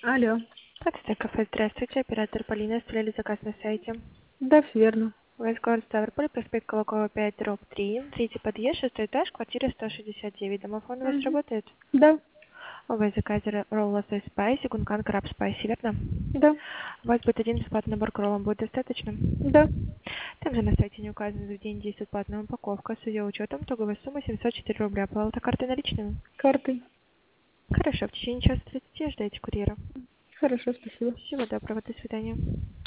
Алло. Здравствуйте, кафе. Здравствуйте. Оператор Полина. Оставляли заказ на сайте. Да, все верно. ВС город Ставрополь, проспект Колокова 5, дробь 3. Третий подъезд, шестой этаж, квартира 169. Домофон у вас Мгм. работает? Да, Вы заказали ролл лосось спайси, гункан краб спайси, верно? да, У вас будет один бесплатный набор к роллам, будет достаточно? да. Также на сайте не указано, за день действует платная упаковка с ее учетом торговой суммы 704 рубля. Оплата картой наличными? Картой. Хорошо, в течение часа 30 ждайте курьера. Хорошо, спасибо. Всего доброго, до свидания.